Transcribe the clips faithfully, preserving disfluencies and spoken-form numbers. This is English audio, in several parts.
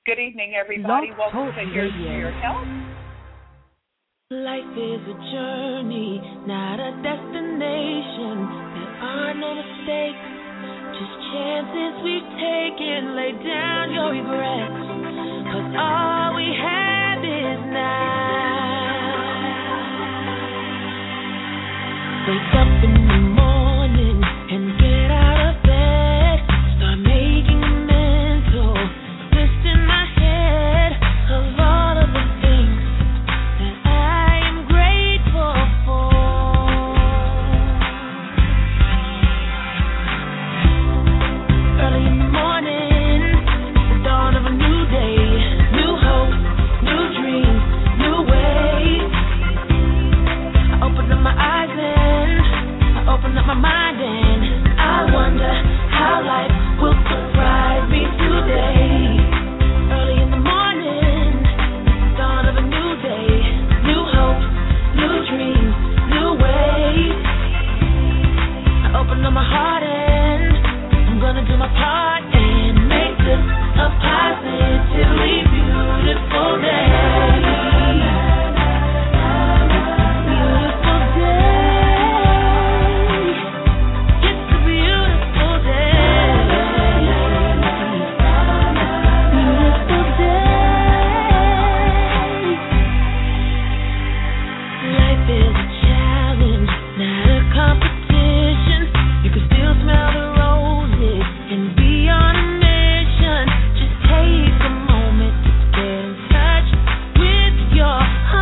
Good evening, everybody. Love Welcome Talk to Here's to Radio. Your Health. Life is a journey, not a destination. There are no mistakes, just chances we've taken. Lay down your regrets, 'cause all we have is now. Wake up in the morning and get out of bed. Start making a mental list in my head of all of the things that I am grateful for. Early in the morning, the dawn of a new day, new hope, new dreams, new ways. I open up my eyes and I open up my mind and I wonder how life will surprise me today. Early in the morning, dawn of a new day, new hope, new dreams, new ways. I open up my heart and I'm gonna do my part and make this a positively beautiful day. Beautiful day. It's a beautiful day. Beautiful day. Life is a challenge, not a competition. You can still smell the roses and be on a mission. Just take a moment to get in touch with your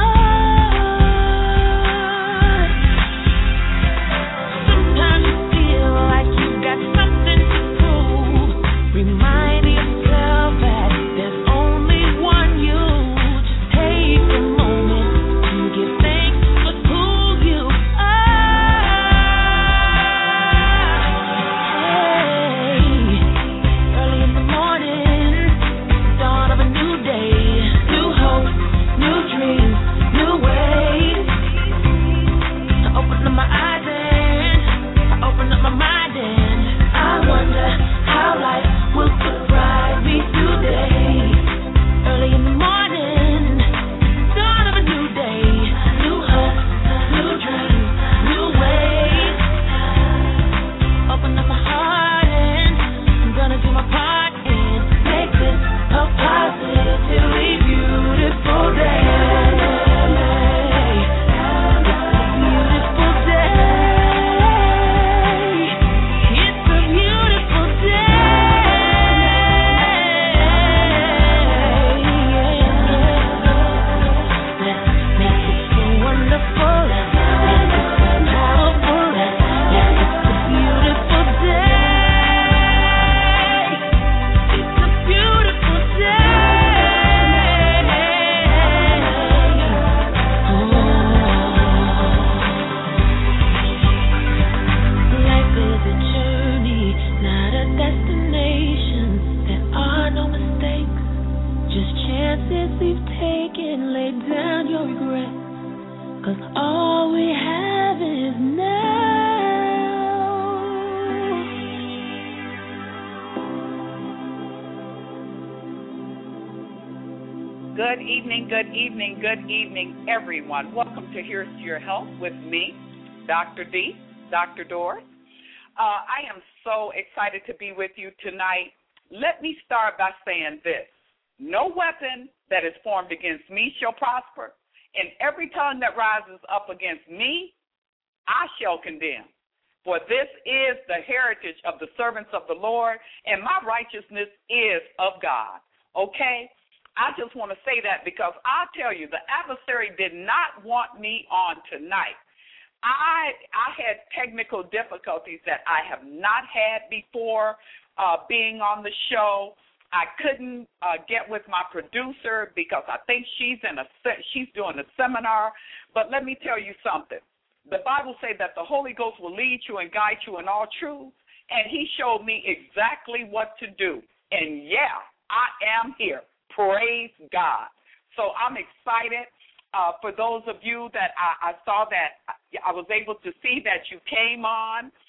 heart. Sometimes you feel like you got something to prove. Remind yourself that there's only one you. Just take a moment to give thanks for who you are. Hey, early in the morning, dawn of a new day, new hope, new dreams, new ways. I open up my eyes and I open up my mind and I wonder how life will surprise me today. Early in the morning, dawn of a new day, new hope, new dreams, new ways. Open up my heart and I'm gonna do my part and make this a positively beautiful day. Beautiful day. It's a beautiful day. Let's make it so wonderful. Let's make it so powerful. Let's make it a beautiful day. It's a beautiful day. Life is a journey, not a destination. There are no mistakes, just chances we've taken. Lay down your regrets, 'cause all we have is now. Good evening, good evening, good evening, everyone. Welcome to Here's to Your Health with me, Doctor D, Doctor Doris. Uh, I am so excited to be with you tonight. Let me start by saying this. No weapon that is formed against me shall prosper, and every tongue that rises up against me, I shall condemn. For this is the heritage of the servants of the Lord, and my righteousness is of God. Okay? I just want to say that because I'll tell you, the adversary did not want me on tonight. I I had technical difficulties that I have not had before uh, being on the show. I couldn't uh, get with my producer because I think she's in a she's doing a seminar. But let me tell you something. The Bible says that the Holy Ghost will lead you and guide you in all truth, and he showed me exactly what to do. And, yeah, I am here. Praise God. So I'm excited. Uh, for those of you that I, I saw that I was able to see that you came on,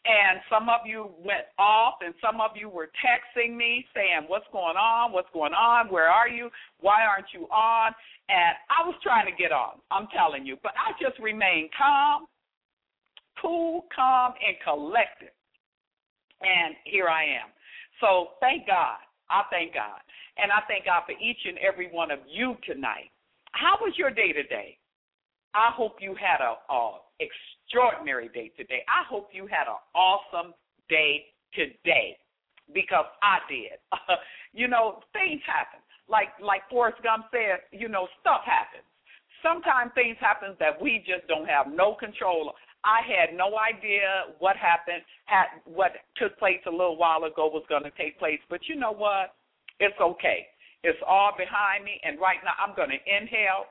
And some of you went off, and some of you were texting me saying, what's going on, what's going on, where are you, why aren't you on? And I was trying to get on, I'm telling you. But I just remained calm, cool, calm, and collected. And here I am. So thank God. I thank God. And I thank God for each and every one of you tonight. How was your day today? I hope you had a, a extraordinary day today. I hope you had an awesome day today, because I did. You know, things happen. Like like Forrest Gump said, you know, stuff happens. Sometimes things happen that we just don't have no control of. I had no idea what happened, had, what took place a little while ago was going to take place. But you know what? It's okay. It's all behind me, and right now I'm going to inhale,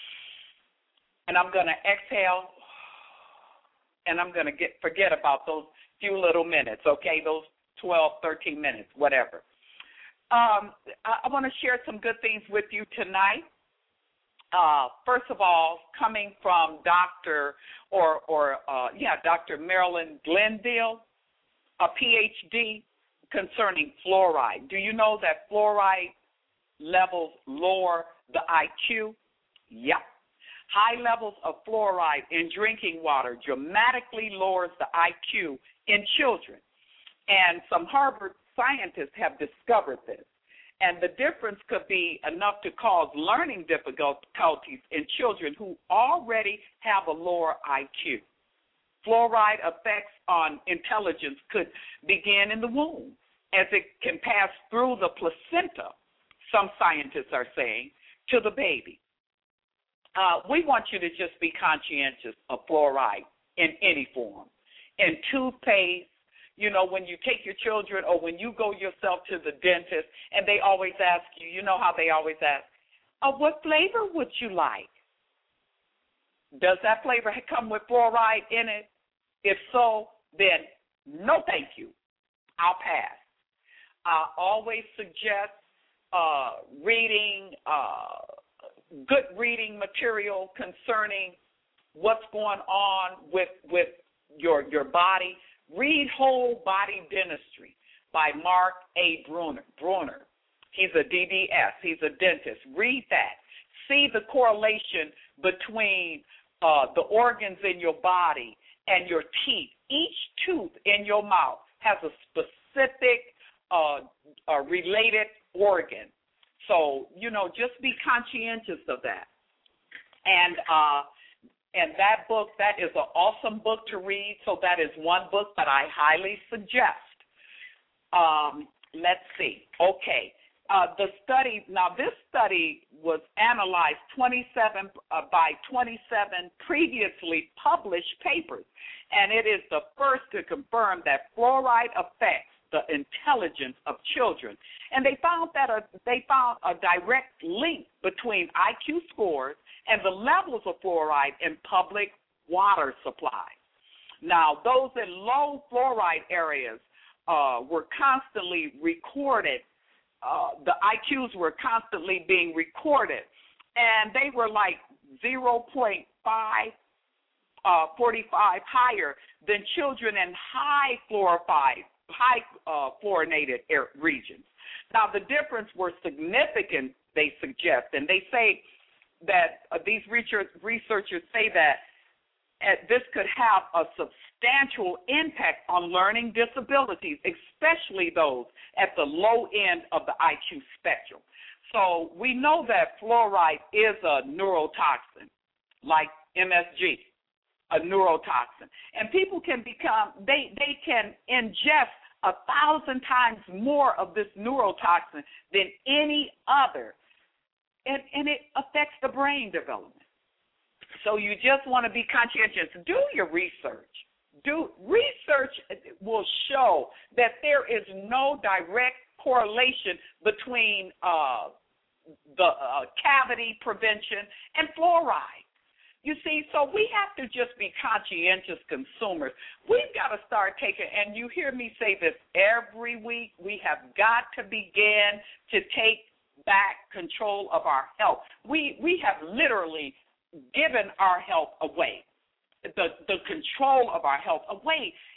and I'm going to exhale, and I'm going to get forget about those few little minutes, okay, those twelve, thirteen minutes, whatever. Um, I, I want to share some good things with you tonight. Uh, first of all, coming from Doctor or, or uh, yeah, Doctor Marilyn Glenville, a P H D concerning fluoride. Do you know that fluoride levels lower the I Q? Yep. High levels of fluoride in drinking water dramatically lowers the I Q in children. And some Harvard scientists have discovered this. And the difference could be enough to cause learning difficulties in children who already have a lower I Q. Fluoride effects on intelligence could begin in the womb, as it can pass through the placenta, some scientists are saying, to the baby. Uh, we want you to just be conscientious of fluoride in any form. In toothpaste, you know, when you take your children or when you go yourself to the dentist and they always ask you, you know how they always ask, oh, what flavor would you like? Does that flavor come with fluoride in it? If so, then no thank you. I'll pass. I always suggest uh, reading uh, good reading material concerning what's going on with with your your body. Read Whole Body Dentistry by Mark A. Bruner. Bruner. He's a D D S. He's a dentist. Read that. See the correlation between uh, the organs in your body and your teeth. Each tooth in your mouth has a specific uh, uh, related organ. So, you know, just be conscientious of that. And uh, and that book, that is an awesome book to read. So that is one book that I highly suggest. Um, let's see. Okay. Uh, the study, now this study was analyzed twenty-seven uh, by twenty-seven previously published papers, and it is the first to confirm that fluoride affects the intelligence of children. And they found that a, they found a direct link between I Q scores and the levels of fluoride in public water supply. Now, those in low fluoride areas uh, were constantly recorded. Uh, the I Qs were constantly being recorded, and they were like zero point five, uh, forty-five higher than children in high fluorified, high uh, fluorinated air regions. Now, the difference were significant, they suggest, and they say that uh, these research, researchers say that uh, this could have a substantial impact on learning disabilities, especially those at the low end of the I Q spectrum. So we know that fluoride is a neurotoxin, like M S G, a neurotoxin. And people can become, they, they can ingest a thousand times more of this neurotoxin than any other, and, and it affects the brain development. So you just want to be conscientious. Do your research. Do research will show that there is no direct correlation between uh, the uh, cavity prevention and fluoride. You see, so we have to just be conscientious consumers. We've got to start taking, and you hear me say this every week, we have got to begin to take back control of our health. We we have literally given our health away, the, the control of our health away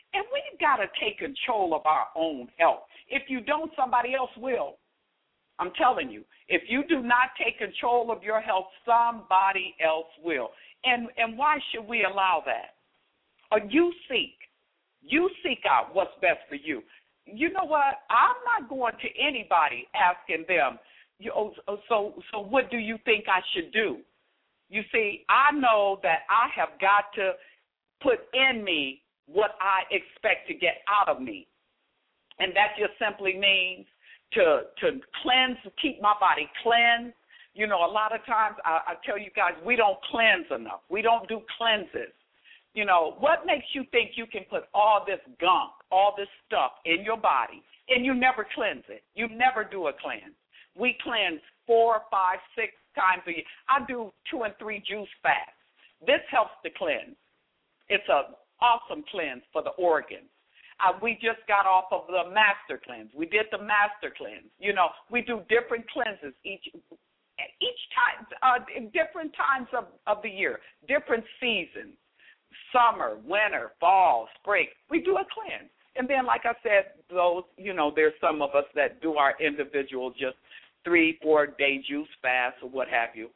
And we've got to take control of our own health. If you don't, somebody else will. I'm telling you, if you do not take control of your health, somebody else will. And and why should we allow that? Or you seek. You seek out what's best for you. You know what? I'm not going to anybody asking them, you know, so so what do you think I should do? You see, I know that I have got to put in me what I expect to get out of me. And that just simply means to to cleanse, keep my body cleansed. You know, a lot of times I, I tell you guys, we don't cleanse enough. We don't do cleanses. You know, what makes you think you can put all this gunk, all this stuff in your body, and you never cleanse it? You never do a cleanse. We cleanse four, five, six times a year. I do two and three juice fasts. This helps to cleanse. It's an awesome cleanse for the organs. Uh, we just got off of the master cleanse. We did the master cleanse. You know, we do different cleanses each each time, uh, in different times of, of the year, different seasons, summer, winter, fall, spring. We do a cleanse. And then, like I said, those, you know, there's some of us that do our individual just three, four-day juice fast or what have you.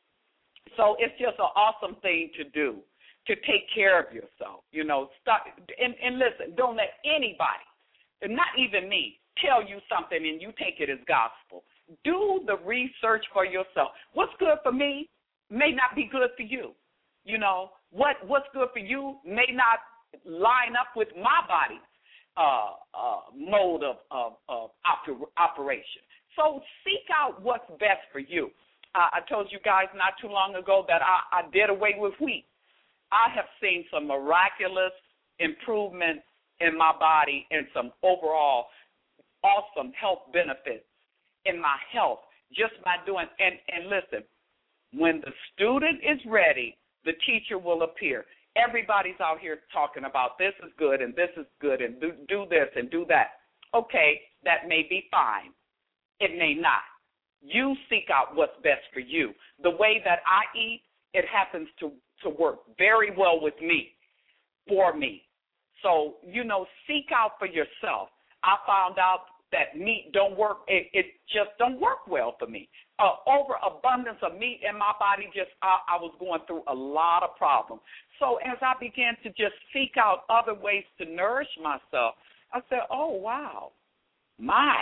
So it's just an awesome thing to do, to take care of yourself. You know, stop, and, and listen, don't let anybody, and not even me, tell you something and you take it as gospel. Do the research for yourself. What's good for me may not be good for you. You know, what what's good for you may not line up with my body's uh, uh, mode of, of, of oper- operation. So seek out what's best for you. Uh, I told you guys not too long ago that I, I did away with wheat. I have seen some miraculous improvements in my body and some overall awesome health benefits in my health just by doing, and, and listen, when the student is ready, the teacher will appear. Everybody's out here talking about this is good and this is good and do, do this and do that. Okay, that may be fine. It may not. You seek out what's best for you. The way that I eat, it happens to, to work very well with me, for me. So, you know, seek out for yourself. I found out that meat don't work, it, it just don't work well for me. Uh, overabundance of meat in my body, just I, I was going through a lot of problems. So as I began to just seek out other ways to nourish myself, I said, oh, wow, my.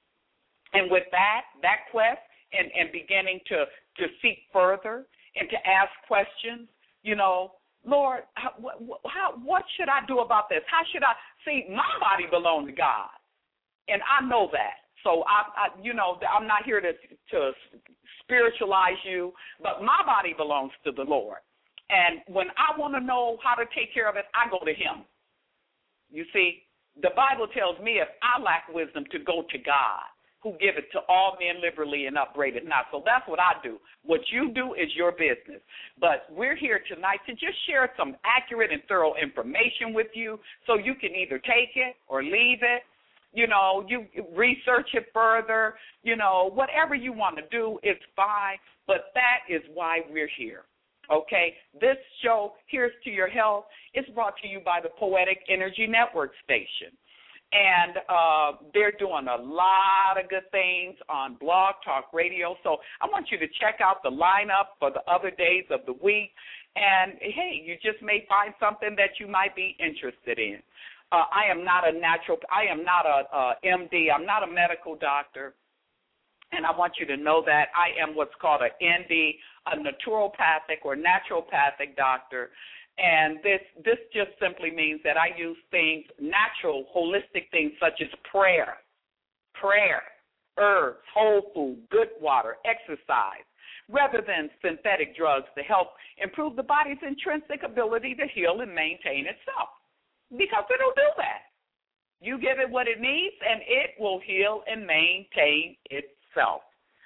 And with that, that quest and, and beginning to, to seek further and to ask questions, you know, Lord, how, how, what should I do about this? How should I, see, my body belongs to God. And I know that. So, I, I, you know, I'm not here to, to spiritualize you, but my body belongs to the Lord. And when I want to know how to take care of it, I go to him. You see, the Bible tells me if I lack wisdom to go to God, who giveth to all men liberally and upbraideth not. So that's what I do. What you do is your business. But we're here tonight to just share some accurate and thorough information with you so you can either take it or leave it. You know, you research it further. You know, whatever you want to do, it's fine. But that is why we're here, okay? This show, Here's to Your Health, is brought to you by the Poetic Energy Network Station. And uh, they're doing a lot of good things on Blog Talk Radio. So I want you to check out the lineup for the other days of the week. And, hey, you just may find something that you might be interested in. Uh, I am not a natural, I am not a, a M D, I'm not a medical doctor, and I want you to know that I am what's called an N D, a naturopathic or naturopathic doctor, and this this just simply means that I use things, natural, holistic things such as prayer, prayer, herbs, whole food, good water, exercise, rather than synthetic drugs to help improve the body's intrinsic ability to heal and maintain itself. Because it'll do that. You give it what it needs, and it will heal and maintain itself.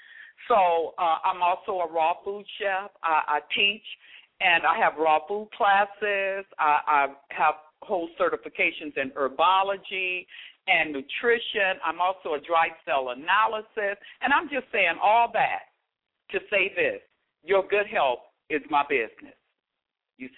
So uh, I'm also a raw food chef. I, I teach, and I have raw food classes. I, I have whole certifications in herbology and nutrition. I'm also a dried cell analysis. And I'm just saying all that to say this. Your good health is my business. You see?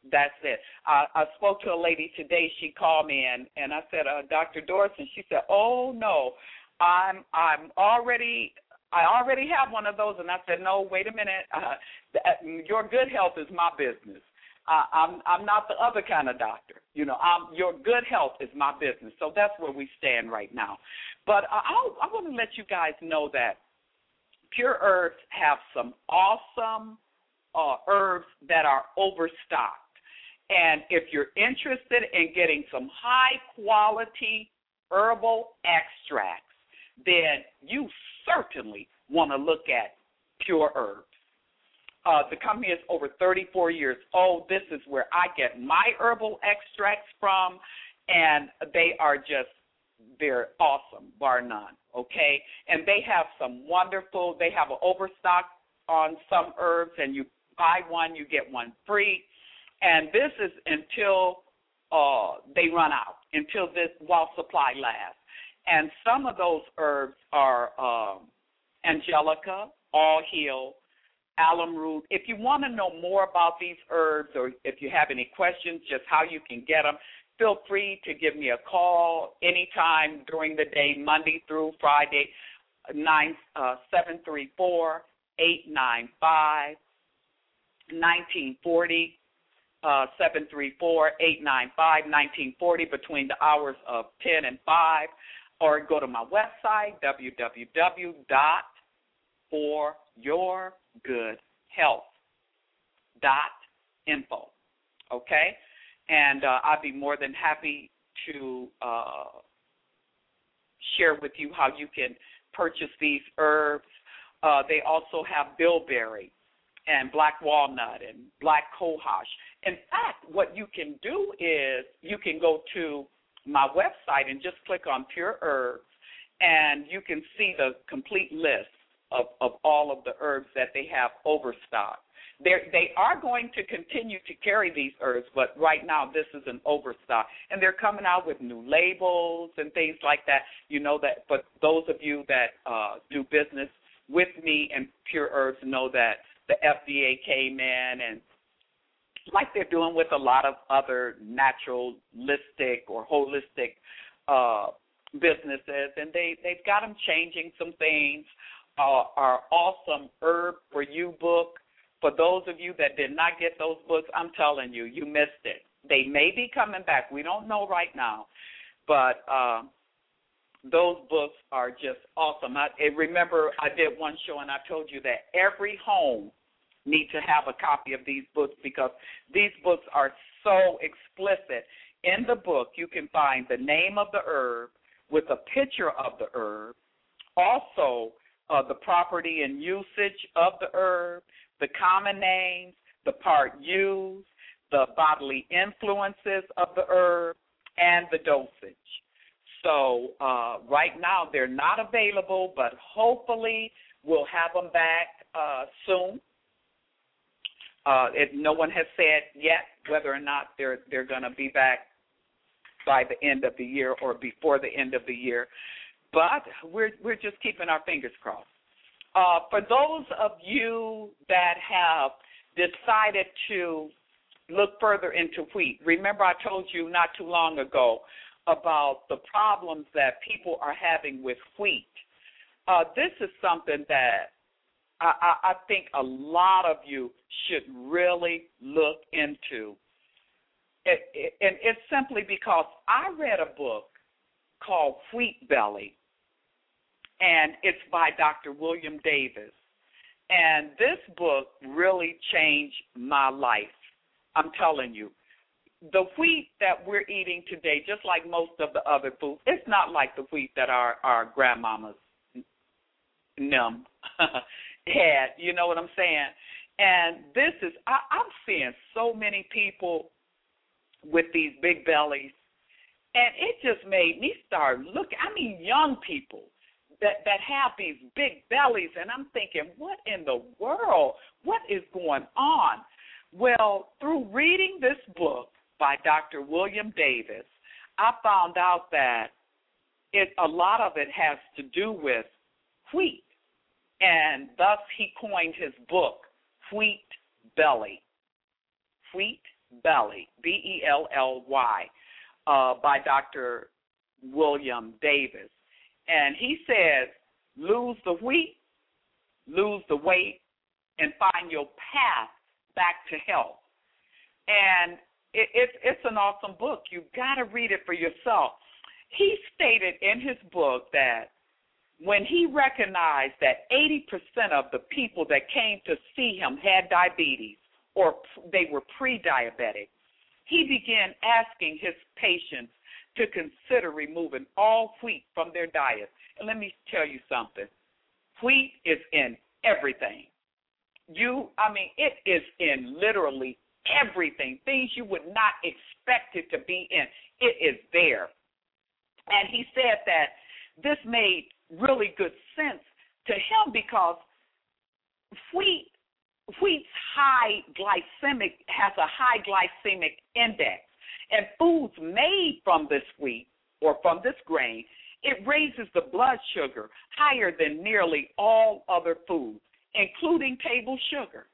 That's it. I, I spoke to a lady today. She called me, and, and I said, uh, Doctor Doris, and she said, oh, no, I'm I'm already I already have one of those. And I said, no, wait a minute. Uh, your good health is my business. Uh, I'm I'm not the other kind of doctor. You know, I'm, your good health is my business. So that's where we stand right now. But uh, I'll, I want to let you guys know that Pure Herbs have some awesome uh, herbs that are overstocked. And if you're interested in getting some high-quality herbal extracts, then you certainly want to look at Pure Herbs. Uh, the company is over thirty-four years old. This is where I get my herbal extracts from, and they are just, they're awesome, bar none, okay? And they have some wonderful, they have an overstock on some herbs, and you buy one, you get one free. And this is until uh, they run out, until this, while supply lasts. And some of those herbs are um, angelica, all heal, alum root. If you want to know more about these herbs, or if you have any questions, just how you can get them, feel free to give me a call anytime during the day, Monday through Friday, nine seven three four, eight nine five, one nine four zero. Uh, seven three four, eight nine five, one nine four zero between the hours of ten and five, or go to my website, w w w dot for your good health dot info, okay? And uh, I'd be more than happy to uh, share with you how you can purchase these herbs. Uh, they also have bilberry and black walnut and black cohosh. In fact, what you can do is you can go to my website and just click on Pure Herbs, and you can see the complete list of, of all of the herbs that they have overstocked. They're, they are going to continue to carry these herbs, but right now this is an overstock. And they're coming out with new labels and things like that. You know that, but those of you that uh, do business with me and Pure Herbs know that the F D A came in, and like they're doing with a lot of other naturalistic or holistic uh, businesses, and they, they've got them changing some things. Uh, our awesome Herb for You book, for those of you that did not get those books, I'm telling you, you missed it. They may be coming back. We don't know right now, but uh, those books are just awesome. I, I remember I did one show, and I told you that every home need to have a copy of these books, because these books are so explicit. In the book, you can find the name of the herb with a picture of the herb, also uh, the property and usage of the herb, the common names, the part used, the bodily influences of the herb, and the dosage. So uh, right now they're not available, but hopefully we'll have them back uh, soon. Uh, it, no one has said yet whether or not they're they're going to be back by the end of the year or before the end of the year, but we're we're just keeping our fingers crossed. Uh, for those of you that have decided to look further into wheat, remember I told you not too long ago about the problems that people are having with wheat. Uh, this is something that I, I, I think a lot of you should really look into. It, it, and it's simply because I read a book called Wheat Belly, and it's by Doctor William Davis. And this book really changed my life. I'm telling you. The wheat that we're eating today, just like most of the other foods, it's not like the wheat that our, our grandmamas num had, you know what I'm saying? And this is, I, I'm seeing so many people with these big bellies, and it just made me start looking, I mean young people that, that have these big bellies, and I'm thinking, what in the world? What is going on? Well, through reading this book by Doctor William Davis, I found out that it, a lot of it has to do with wheat, and thus he coined his book, Wheat Belly. Wheat Belly, B E L L Y, uh, by Doctor William Davis. And he says, lose the wheat, lose the weight, and find your path back to health. And it, it, it's an awesome book. You've got to read it for yourself. He stated in his book that when he recognized that eighty percent of the people that came to see him had diabetes or they were pre-diabetic, he began asking his patients to consider removing all wheat from their diet. And let me tell you something. Wheat is in everything. You, I mean, it is in literally everything. Things you would not expect it to be in. It is there. And he said that this made really good sense to him because wheat, wheat's high glycemic, has a high glycemic index. And foods made from this wheat or from this grain, it raises the blood sugar higher than nearly all other foods, including table sugar.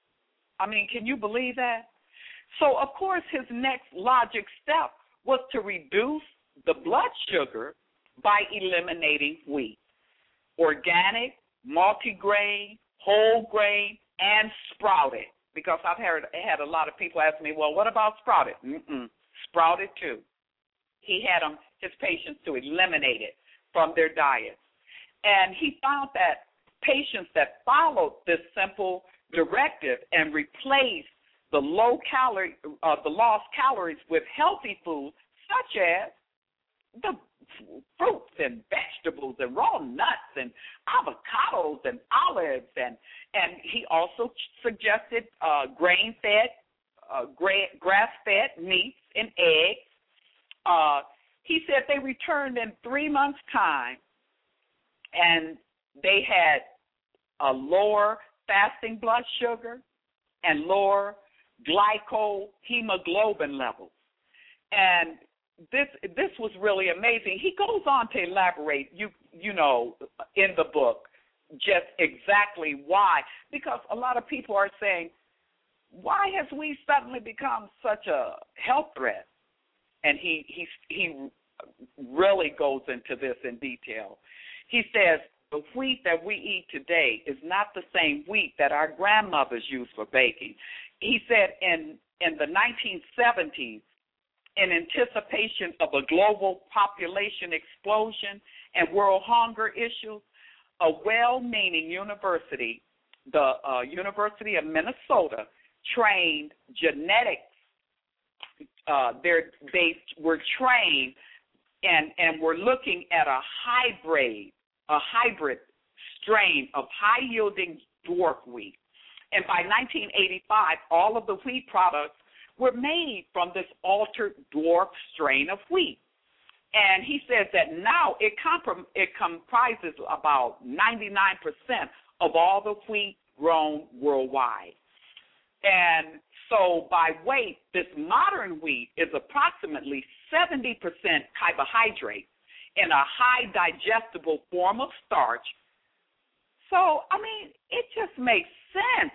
I mean, can you believe that? So, of course, his next logic step was to reduce the blood sugar by eliminating wheat. Organic, multigrain, whole grain, and sprouted. Because I've heard, had a lot of people ask me, well, what about sprouted? Mm-mm. Sprouted too. He had them, his patients to eliminate it from their diets. And he found that patients that followed this simple directive and replaced the low calorie, uh, the lost calories with healthy foods such as the fruits and vegetables and raw nuts and avocados and olives, and and he also suggested uh, grain-fed, uh, gra- grass-fed meats and eggs. Uh, he said they returned in three months' time, and they had a lower fasting blood sugar and lower glycohemoglobin levels. And this this was really amazing. He goes on to elaborate, you you know, in the book, just exactly why. Because a lot of people are saying, why has we suddenly become such a health threat? And he he he really goes into this in detail. He says, the wheat that we eat today is not the same wheat that our grandmothers used for baking. He said in, in the nineteen seventies, in anticipation of a global population explosion and world hunger issues, a well-meaning university, the uh, University of Minnesota, trained genetics. Uh, they were trained and, and were looking at a hybrid, a hybrid strain of high-yielding dwarf wheat. And by nineteen eighty-five, all of the wheat products were made from this altered dwarf strain of wheat. And he says that now it, comp- it comprises about ninety-nine percent of all the wheat grown worldwide. And so by weight, this modern wheat is approximately seventy percent carbohydrate in a high digestible form of starch. So, I mean, it just makes sense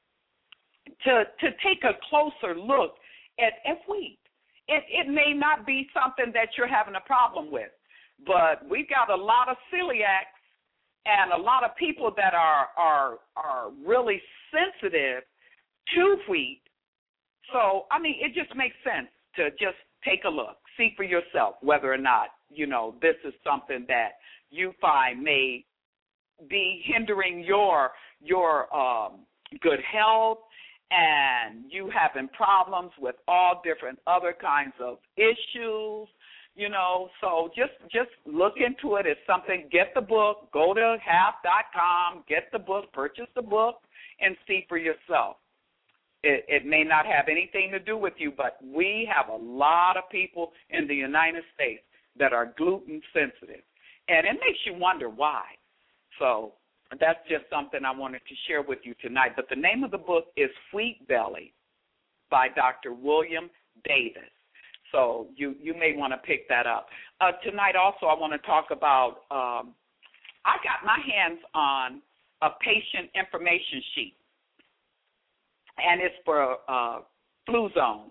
to to take a closer look at, at wheat. It, it may not be something that you're having a problem with, but we've got a lot of celiacs and a lot of people that are are are really sensitive to wheat. So, I mean, it just makes sense to just take a look, see for yourself whether or not, you know, this is something that you find may be hindering your your um, good health, and you having problems with all different other kinds of issues, you know. So just just look into it. It's something. Get the book. Go to half dot com. Get the book. Purchase the book and see for yourself. It, it may not have anything to do with you, but we have a lot of people in the United States that are gluten sensitive, and it makes you wonder why. So that's just something I wanted to share with you tonight. But the name of the book is Wheat Belly by Doctor William Davis. So you, you may want to pick that up. Uh, tonight also I want to talk about, um, I got my hands on a patient information sheet. And it's for uh, Fluzone,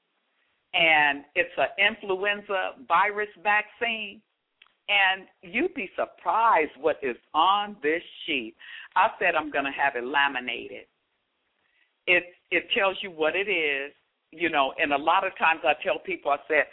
and it's an influenza virus vaccine. And you'd be surprised what is on this sheet. I said I'm going to have it laminated. It it tells you what it is, you know, and a lot of times I tell people, I said,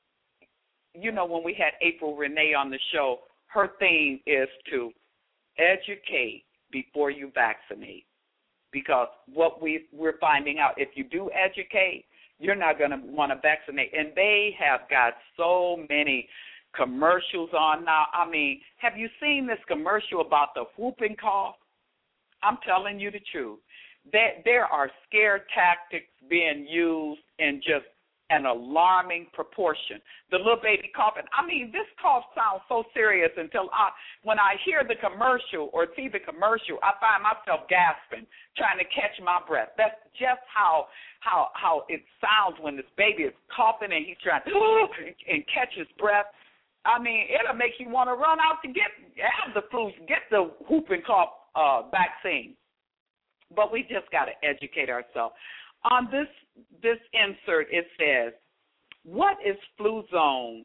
you know, when we had April Renee on the show, her theme is to educate before you vaccinate. Because what we, we're finding out, if you do educate, you're not going to want to vaccinate. And they have got so many commercials on now. I mean, have you seen this commercial about the whooping cough? I'm telling you the truth. There, there are scare tactics being used in just an alarming proportion. The little baby coughing. I mean, this cough sounds so serious until I, when I hear the commercial or see the commercial, I find myself gasping, trying to catch my breath. That's just how how how it sounds when this baby is coughing and he's trying to and catch his breath. I mean, it'll make you want to run out to get have the flu, get the whooping cough uh, vaccine. But we just got to educate ourselves. On this this insert, it says, what is Fluzone?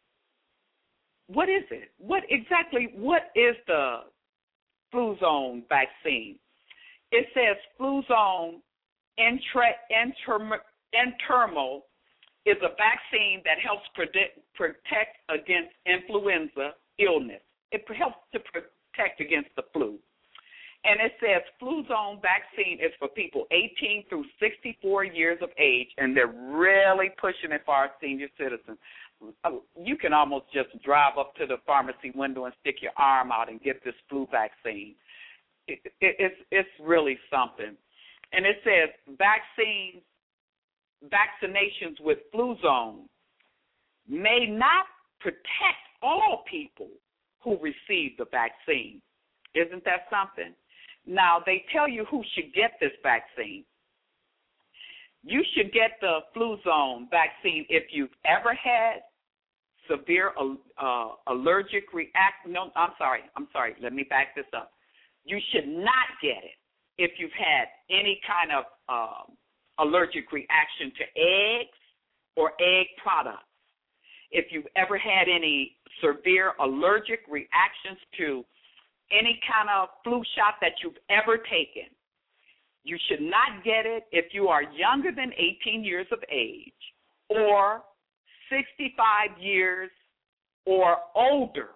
What is it? What exactly, what is the Fluzone vaccine? It says Fluzone intra, interm, intermal is a vaccine that helps predict, protect against influenza illness. It helps to protect against the flu. And it says Fluzone vaccine is for people eighteen through sixty-four years of age, and they're really pushing it for our senior citizens. You can almost just drive up to the pharmacy window and stick your arm out and get this flu vaccine. It, it, it's, it's really something. And it says vaccines, vaccinations with Fluzone may not protect all people who receive the vaccine. Isn't that something? Now, they tell you who should get this vaccine. You should get the Fluzone vaccine if you've ever had severe uh, allergic reaction. No, I'm sorry. I'm sorry. Let me back this up. You should not get it if you've had any kind of uh, allergic reaction to eggs or egg products. If you've ever had any severe allergic reactions to any kind of flu shot that you've ever taken, you should not get it if you are younger than eighteen years of age or sixty-five years or older.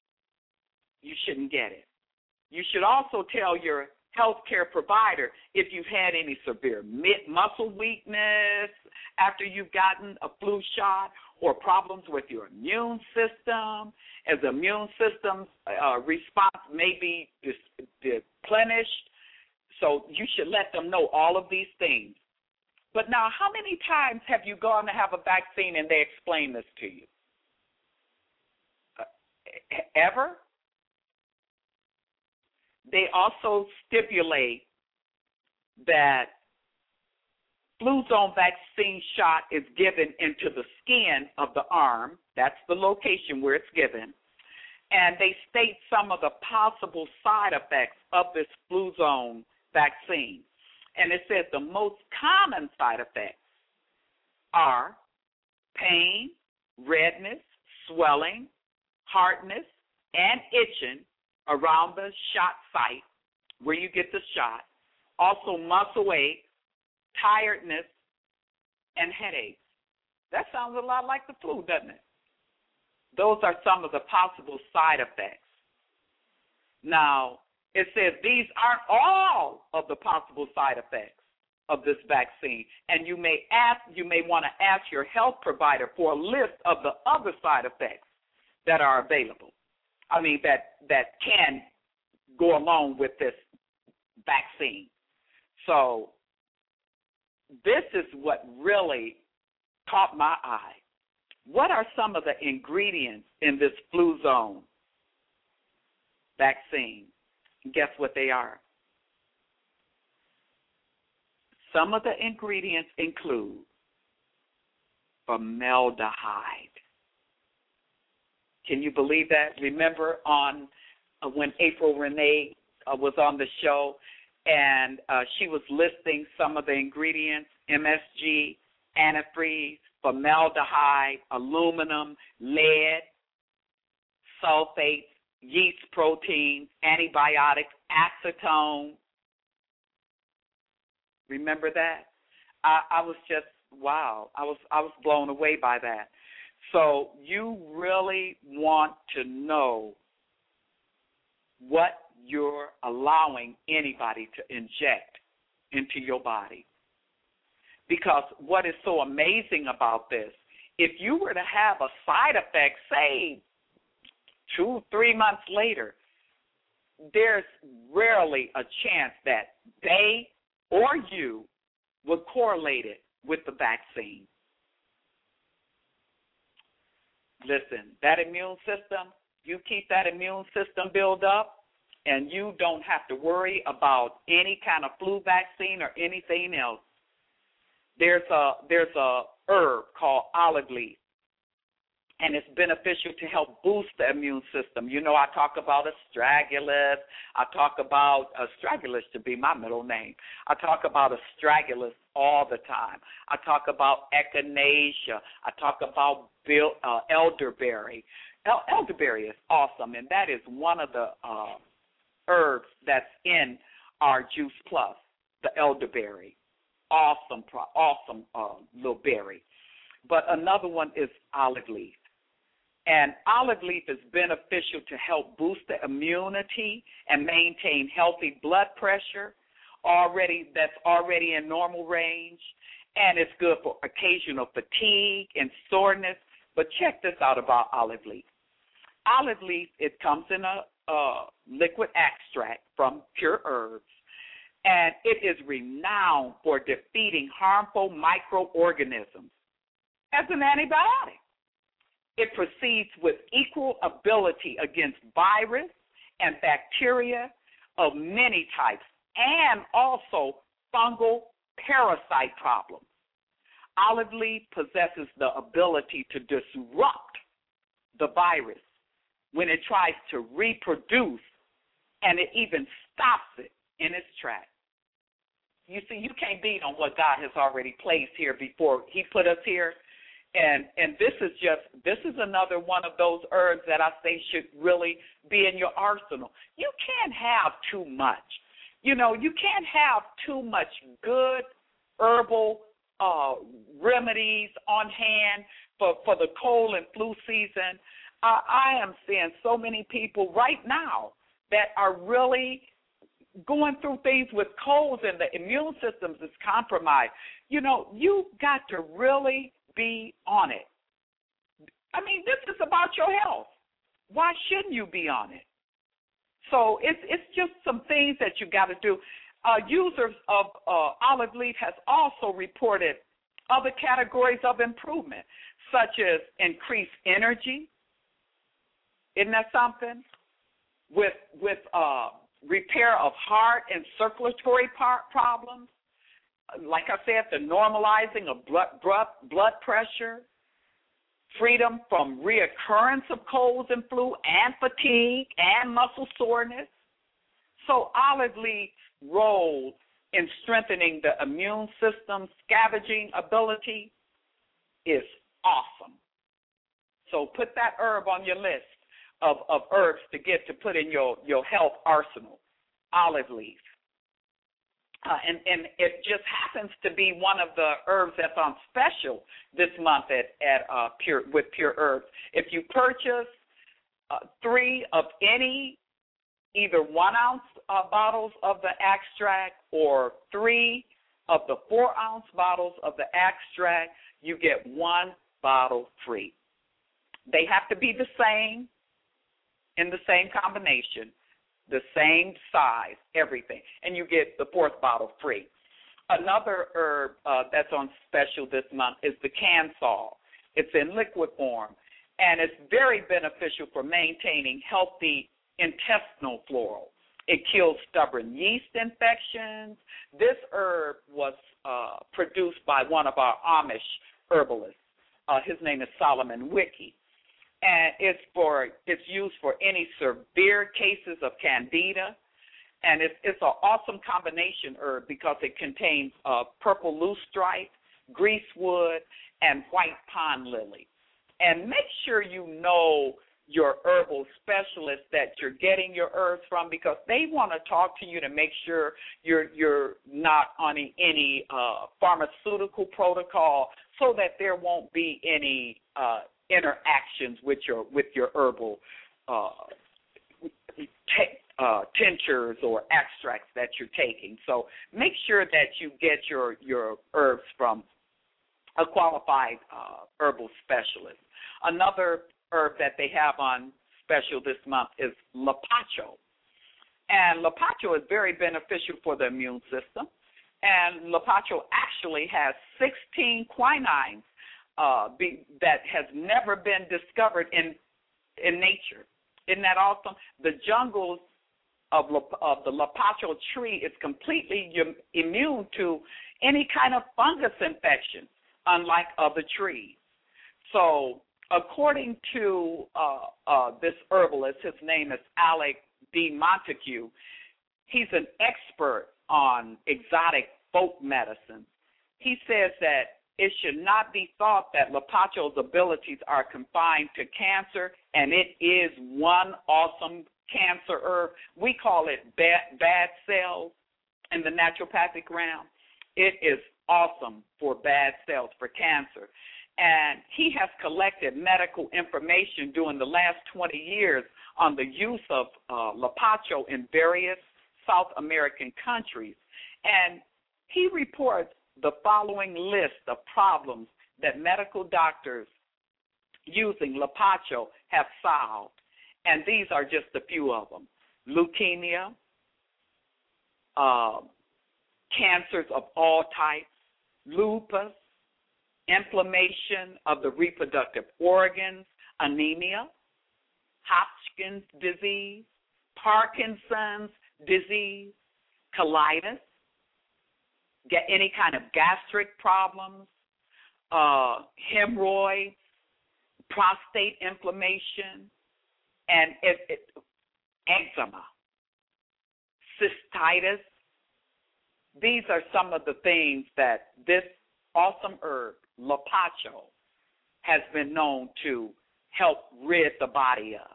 You shouldn't get it. You should also tell your healthcare provider if you've had any severe muscle weakness after you've gotten a flu shot or problems with your immune system, as the immune system's uh, response may be dis- deplenished. So you should let them know all of these things. But now, how many times have you gone to have a vaccine and they explain this to you? Uh, ever? They also stipulate that Fluzone vaccine shot is given into the skin of the arm. That's the location where it's given. And they state some of the possible side effects of this Fluzone vaccine. And it says the most common side effects are pain, redness, swelling, hardness, and itching around the shot site where you get the shot. Also muscle ache, tiredness, and headaches. That sounds a lot like the flu, doesn't it? Those are some of the possible side effects. Now, it says these aren't all of the possible side effects of this vaccine, and you may ask, you may want to ask your health provider for a list of the other side effects that are available. I mean, that, that can go along with this vaccine. So this is what really caught my eye. What are some of the ingredients in this Fluzone vaccine? Guess what they are? Some of the ingredients include formaldehyde. Can you believe that? Remember on uh, when April Renee uh, was on the show, and uh, she was listing some of the ingredients: M S G, antifreeze, formaldehyde, aluminum, lead, sulfates, yeast proteins, antibiotics, acetone. Remember that? I, I was just, wow, I was I was blown away by that. So you really want to know what you're allowing anybody to inject into your body. Because what is so amazing about this, if you were to have a side effect, say, two, three months later, there's rarely a chance that they or you would correlate it with the vaccine. Listen, that immune system, you keep that immune system built up, and you don't have to worry about any kind of flu vaccine or anything else. There's a there's a herb called olive leaf, and it's beneficial to help boost the immune system. You know, I talk about astragalus. I talk about astragalus to be my middle name. I talk about astragalus all the time. I talk about echinacea. I talk about bill, uh, elderberry. El- elderberry is awesome, and that is one of the uh, herbs that's in our Juice Plus, the elderberry. Awesome, awesome uh, little berry. But another one is olive leaf. And olive leaf is beneficial to help boost the immunity and maintain healthy blood pressure already that's already in normal range. And it's good for occasional fatigue and soreness. But check this out about olive leaf. Olive leaf, it comes in a uh, liquid extract from pure herbs. And it is renowned for defeating harmful microorganisms as an antibiotic. It proceeds with equal ability against virus and bacteria of many types and also fungal parasite problems. Olive leaf possesses the ability to disrupt the virus when it tries to reproduce, and it even stops it in its tracks. You see, you can't beat on what God has already placed here before he put us here. And and this is just, this is another one of those herbs that I say should really be in your arsenal. You can't have too much. You know, you can't have too much good herbal uh, remedies on hand for, for the cold and flu season. Uh, I am seeing so many people right now that are really going through things with colds and the immune system is compromised. You know, you got to really be on it. I mean, this is about your health. Why shouldn't you be on it? So it's it's just some things that you got to do. Uh, users of uh, olive leaf has also reported other categories of improvement, such as increased energy. Isn't that something? With with uh, repair of heart and circulatory part problems. Like I said, the normalizing of blood, blood, blood pressure, freedom from reoccurrence of colds and flu and fatigue and muscle soreness. So olive leaf's role in strengthening the immune system scavenging ability is awesome. So put that herb on your list of, of herbs to get to put in your, your health arsenal, olive leaf. Uh, and, and it just happens to be one of the herbs that's on special this month at, at uh, Pure with Pure Herbs. If you purchase uh, three of any, either one ounce uh, bottles of the extract or three of the four ounce bottles of the extract, you get one bottle free. They have to be the same, in the same combination, the same size, everything, and you get the fourth bottle free. Another herb uh, that's on special this month is the Cansol. It's in liquid form, and it's very beneficial for maintaining healthy intestinal flora. It kills stubborn yeast infections. This herb was uh, produced by one of our Amish herbalists. Uh, his name is Solomon Wiki. And it's for it's used for any severe cases of candida, And it's, it's an awesome combination herb because it contains uh, purple loosestrife, greasewood, and white pond lily. And make sure you know your herbal specialist that you're getting your herbs from, because they want to talk to you to make sure you're you're not on any, any uh, pharmaceutical protocol, so that there won't be any uh, interactions with your with your herbal uh, t- uh, tinctures or extracts that you're taking. So make sure that you get your your herbs from a qualified uh, herbal specialist. Another herb that they have on special this month is Lapacho. And Lapacho is very beneficial for the immune system. And Lapacho actually has sixteen quinines uh, be, that has never been discovered in in nature. Isn't that awesome? The jungles of, of the Lapacho tree is completely immune to any kind of fungus infection, unlike other trees. So according to uh, uh, this herbalist, his name is Alec D. Montague, he's an expert on exotic folk medicine. He says that it should not be thought that Lapacho's abilities are confined to cancer, and it is one awesome cancer herb. We call it bad, bad cells in the naturopathic realm. It is awesome for bad cells, for cancer. And he has collected medical information during the last twenty years on the use of uh, Lapacho in various South American countries. And he reports the following list of problems that medical doctors using Lapacho have solved. And these are just a few of them: leukemia, uh, cancers of all types, lupus, inflammation of the reproductive organs, anemia, Hodgkin's disease, Parkinson's disease, colitis, get any kind of gastric problems, uh, hemorrhoids, prostate inflammation, and it, it, eczema, cystitis. These are some of the things that this awesome herb, Lapacho, has been known to help rid the body of.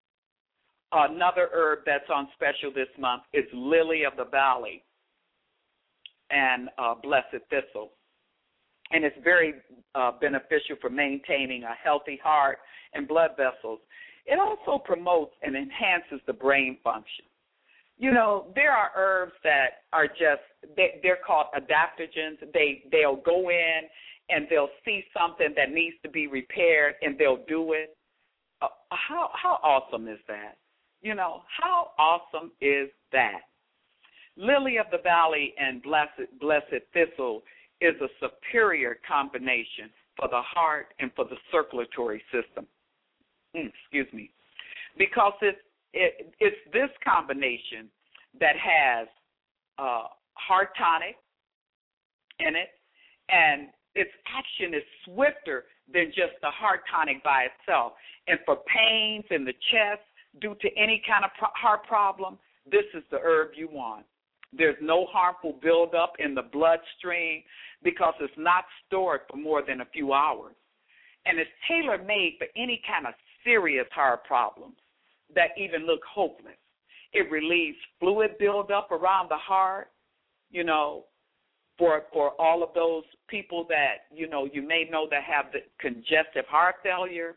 Another herb that's on special this month is Lily of the Valley and uh, Blessed Thistle. And it's very uh, beneficial for maintaining a healthy heart and blood vessels. It also promotes and enhances the brain function. You know, there are herbs that are just, they, they're called adaptogens. They, they'll go in and they'll see something that needs to be repaired and they'll do it. Uh, how how awesome is that? You know, how awesome is that? Lily of the Valley and Blessed, Blessed Thistle is a superior combination for the heart and for the circulatory system. Mm, excuse me. Because it's, it, it's this combination that has uh, heart tonic in it, and its action is swifter than just the heart tonic by itself. And for pains in the chest due to any kind of pro- heart problem, this is the herb you want. There's no harmful buildup in the bloodstream because it's not stored for more than a few hours. And it's tailor-made for any kind of serious heart problems that even look hopeless. It relieves fluid buildup around the heart, you know, for for all of those people that, you know, you may know that have the congestive heart failure.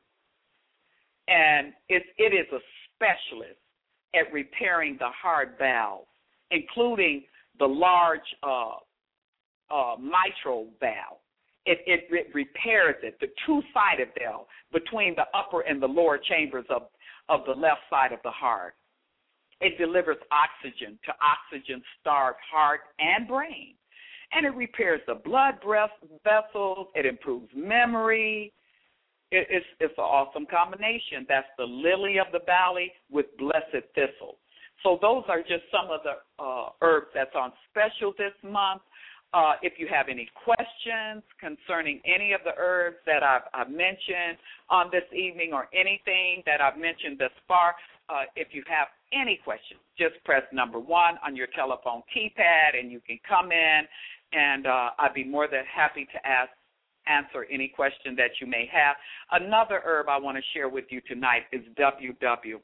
And it, it is a specialist at repairing the heart valves, including the large uh, uh, mitral valve. It, it, it repairs it, the two-sided valve between the upper and the lower chambers of, of the left side of the heart. It delivers oxygen to oxygen-starved heart and brain. And it repairs the blood vessels. It improves memory. It, it's, it's an awesome combination. That's the Lily of the Valley with Blessed Thistle. So those are just some of the uh, herbs that's on special this month. Uh, if you have any questions concerning any of the herbs that I've, I've mentioned on this evening or anything that I've mentioned thus far, uh, if you have any questions, just press number one on your telephone keypad, and you can come in, and uh, I'd be more than happy to ask, answer any question that you may have. Another herb I want to share with you tonight is W W.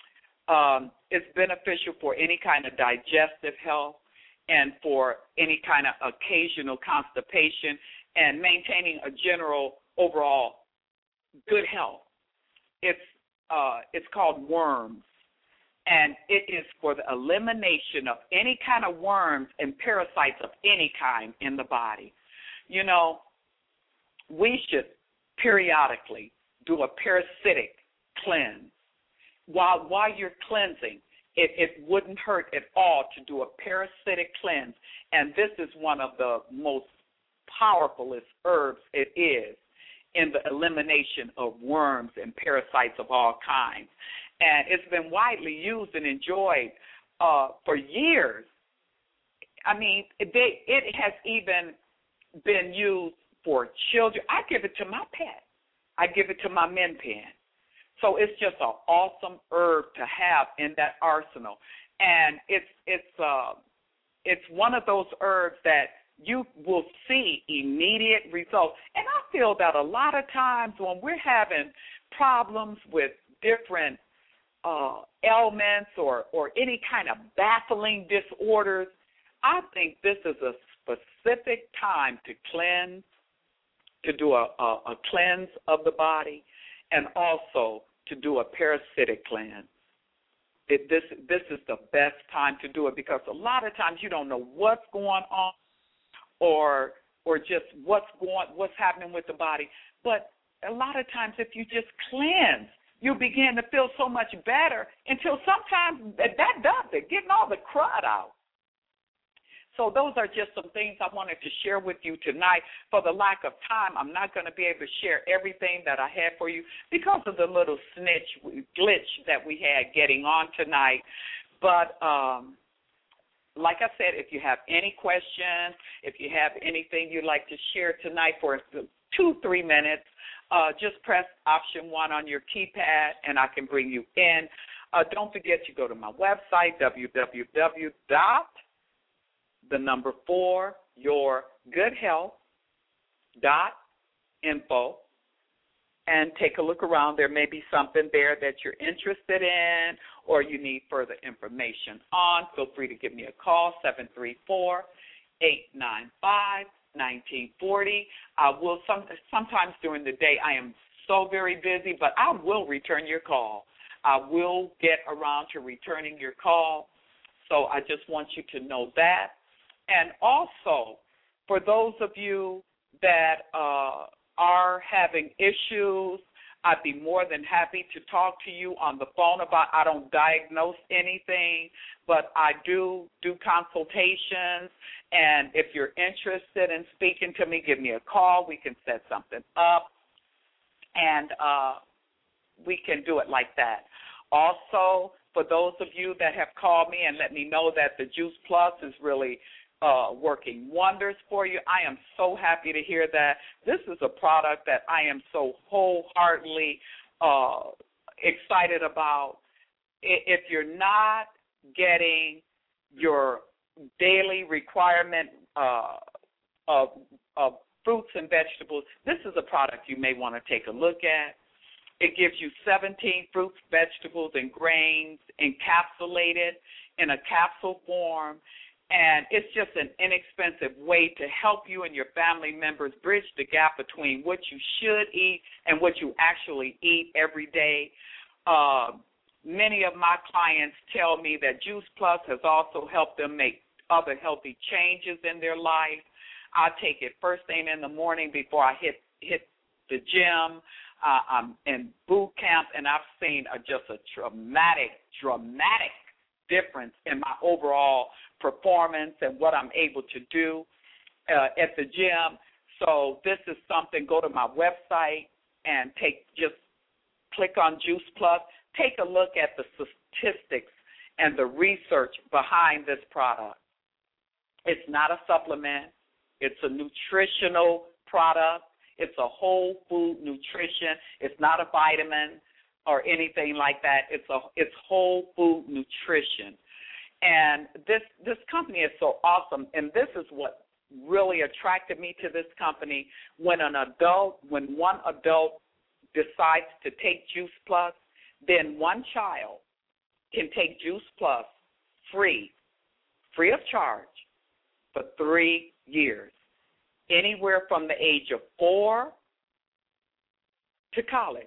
Um, it's beneficial for any kind of digestive health and for any kind of occasional constipation and maintaining a general overall good health. It's uh, it's called worms, and it is for the elimination of any kind of worms and parasites of any kind in the body. You know, we should periodically do a parasitic cleanse. While, while you're cleansing, it, it wouldn't hurt at all to do a parasitic cleanse, and this is one of the most powerfulest herbs it is in the elimination of worms and parasites of all kinds. And it's been widely used and enjoyed uh, for years. I mean, they, it has even been used for children. I give it to my pet. I give it to my min pen. So it's just an awesome herb to have in that arsenal. And it's it's uh, it's one of those herbs that you will see immediate results. And I feel that a lot of times when we're having problems with different uh, ailments or, or any kind of baffling disorders, I think this is a specific time to cleanse, to do a, a, a cleanse of the body, and also to do a parasitic cleanse. It, this this is the best time to do it because a lot of times you don't know what's going on or or just what's going what's happening with the body. But a lot of times if you just cleanse, you begin to feel so much better until sometimes that, that does it, getting all the crud out. So those are just some things I wanted to share with you tonight. For the lack of time, I'm not going to be able to share everything that I had for you because of the little snitch glitch that we had getting on tonight. But um, like I said, if you have any questions, if you have anything you'd like to share tonight for two, three minutes, uh, just press option one on your keypad, and I can bring you in. Uh, don't forget to go to my website, w w w dot the number four, your good health dot info, and take a look around. There may be something there that you're interested in or you need further information on. Feel free to give me a call, seven three four, eight nine five, one nine four zero. I will some, sometimes during the day I am so very busy, but I will return your call. I will get around to returning your call, so I just want you to know that. And also, for those of you that uh, are having issues, I'd be more than happy to talk to you on the phone about, I don't diagnose anything, but I do do consultations. And if you're interested in speaking to me, give me a call. We can set something up, and uh, we can do it like that. Also, for those of you that have called me and let me know that the Juice Plus is really Uh, working wonders for you, I am so happy to hear that. This is a product that I am so wholeheartedly uh, excited about. If you're not getting your daily requirement uh, of, of fruits and vegetables, this is a product you may want to take a look at. It gives you seventeen fruits, vegetables, and grains encapsulated in a capsule form. And it's just an inexpensive way to help you and your family members bridge the gap between what you should eat and what you actually eat every day. Uh, many of my clients tell me that Juice Plus has also helped them make other healthy changes in their life. I take it first thing in the morning before I hit hit the gym. Uh, I'm in boot camp, and I've seen a, just a dramatic, dramatic difference in my overall performance and what I'm able to do uh, at the gym. So this is something, go to my website and take just click on Juice Plus. Take a look at the statistics and the research behind this product. It's not a supplement. It's a nutritional product. It's a whole food nutrition. It's not a vitamin. or anything like that. It's a it's whole food nutrition. And this this company is so awesome, and this is what really attracted me to this company. When an adult, when one adult decides to take Juice Plus, then one child can take Juice Plus free, free of charge, for three years, anywhere from the age of four to college.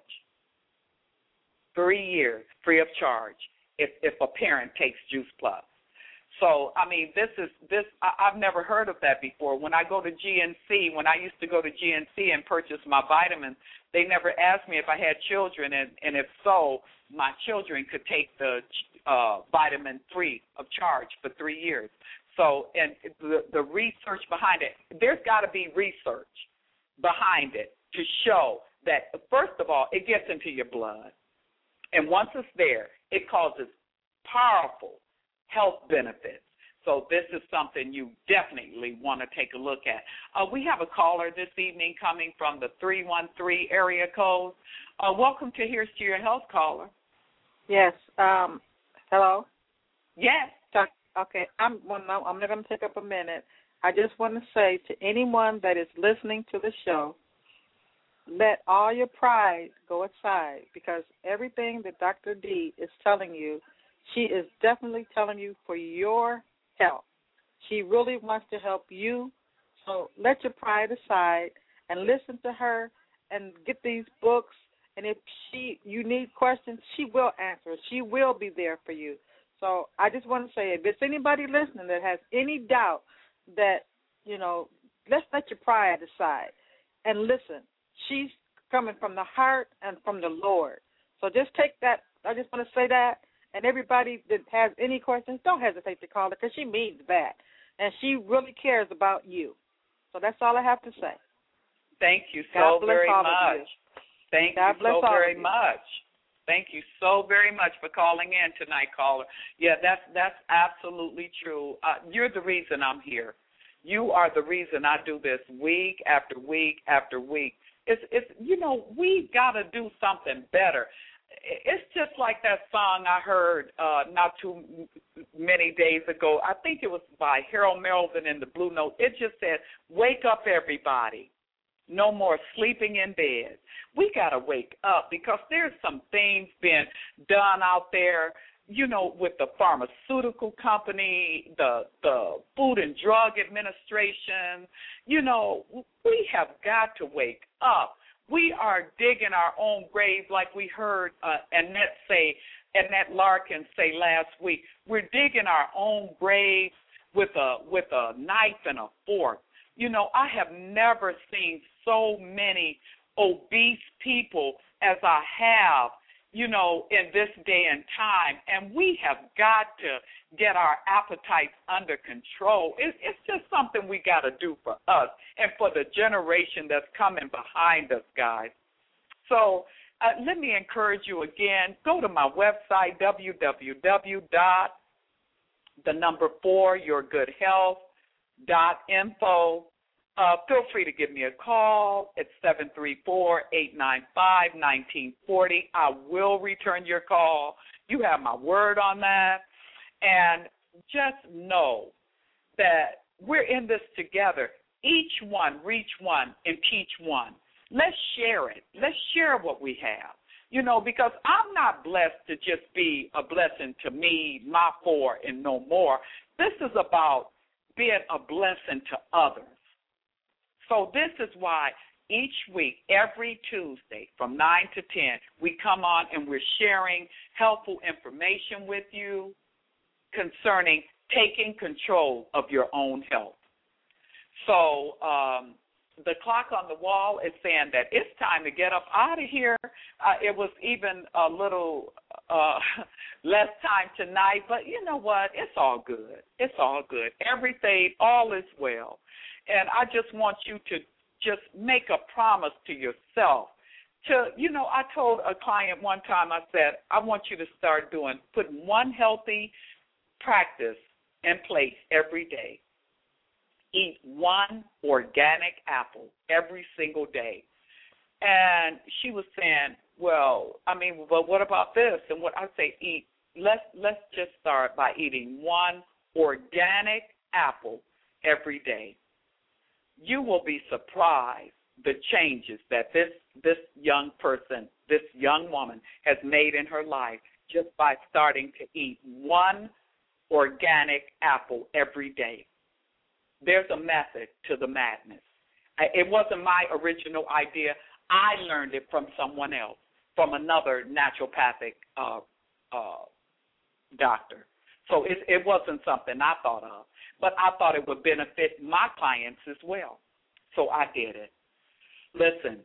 Three years, free of charge, if if a parent takes Juice Plus. So, I mean, this is, this. I, I've never heard of that before. When I go to G N C, when I used to go to G N C and purchase my vitamins, they never asked me if I had children, and, and if so, my children could take the uh, vitamin free of charge for three years. So, and the, the research behind it, there's got to be research behind it to show that, first of all, it gets into your blood. And once it's there, it causes powerful health benefits. So this is something you definitely want to take a look at. Uh, we have a caller this evening coming from the three one three area code. Uh, welcome to Here's to Your Health, caller. Yes. Um, hello? Yes. Okay. I'm, well, no, I'm not going to take up a minute. I just want to say to anyone that is listening to the show, let all your pride go aside, because everything that Doctor D is telling you, she is definitely telling you for your health. She really wants to help you. So let your pride aside and listen to her and get these books. And if she you need questions, she will answer. She will be there for you. So I just want to say, if it's anybody listening that has any doubt that, you know, let's let your pride aside and listen. She's coming from the heart and from the Lord. So just take that. I just want to say that. And everybody that has any questions, don't hesitate to call her, because she means that. And she really cares about you. So that's all I have to say. Thank you God so bless very all much. of you. Thank God you bless so all very of you. much. Thank you so very much for calling in tonight, caller. Yeah, that's that's absolutely true. Uh, you're the reason I'm here. You are the reason I do this week after week after week. It's it's you know, we've got to do something better. It's just like that song I heard uh, not too many days ago. I think it was by Harold Melvin in the Blue Note. It just said, "Wake up, everybody. No more sleeping in bed." We got to wake up, because there's some things being done out there, you know, with the pharmaceutical company, the the Food and Drug Administration. You know, we have got to wake up. We are digging our own grave, like we heard uh, Annette say, Annette Larkin say last week. We're digging our own grave with a with a knife and a fork. You know, I have never seen so many obese people as I have, you know, in this day and time. And we have got to get our appetites under control. It, it's just something we got to do for us and for the generation that's coming behind us, guys. So uh, let me encourage you again. Go to my website, w w w dot the number four your good health dot info. Uh, feel free to give me a call. It's seven three four, eight nine five, one nine four zero. I will return your call. You have my word on that. And just know that we're in this together. Each one, reach one, and teach one. Let's share it. Let's share what we have. You know, because I'm not blessed to just be a blessing to me, my four, and no more. This is about being a blessing to others. So this is why each week, every Tuesday from nine to ten, we come on and we're sharing helpful information with you concerning taking control of your own health. So um, the clock on the wall is saying that it's time to get up out of here. Uh, it was even a little uh, less time tonight, but you know what? It's all good. It's all good. Everything, all is well. And I just want you to just make a promise to yourself. To, you know, I told a client one time, I said, I want you to start doing, putting one healthy practice in place every day. Eat one organic apple every single day. And she was saying, well, I mean, but what about this? And what I say, eat. Let's let's just start by eating one organic apple every day. You will be surprised the changes that this this young person, this young woman has made in her life just by starting to eat one organic apple every day. There's a method to the madness. It wasn't my original idea. I learned it from someone else, from another naturopathic uh, uh, doctor. So it, it wasn't something I thought of, but I thought it would benefit my clients as well. So I did it. Listen,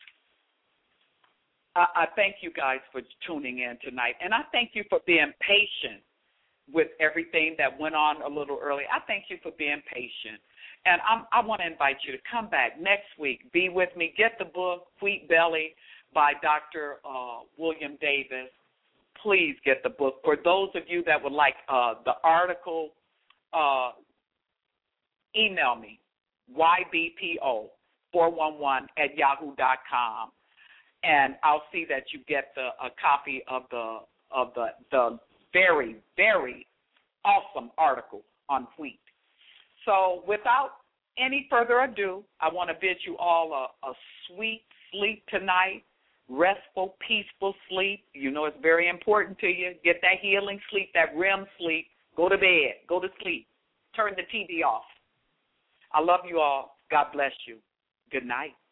I, I thank you guys for tuning in tonight, and I thank you for being patient with everything that went on a little early. I thank you for being patient. And I'm, I want to invite you to come back next week. Be with me. Get the book, Wheat Belly, by Doctor Uh, William Davis. Please get the book. For those of you that would like uh, the article, uh, email me, Y B P O four one one at yahoo dot com, and I'll see that you get the, a copy of the of the the very, very awesome article on wheat. So without any further ado, I want to bid you all a, a sweet sleep tonight, restful, peaceful sleep. You know it's very important to you. Get that healing sleep, that R E M sleep. Go to bed. Go to sleep. Turn the T V off. I love you all. God bless you. Good night.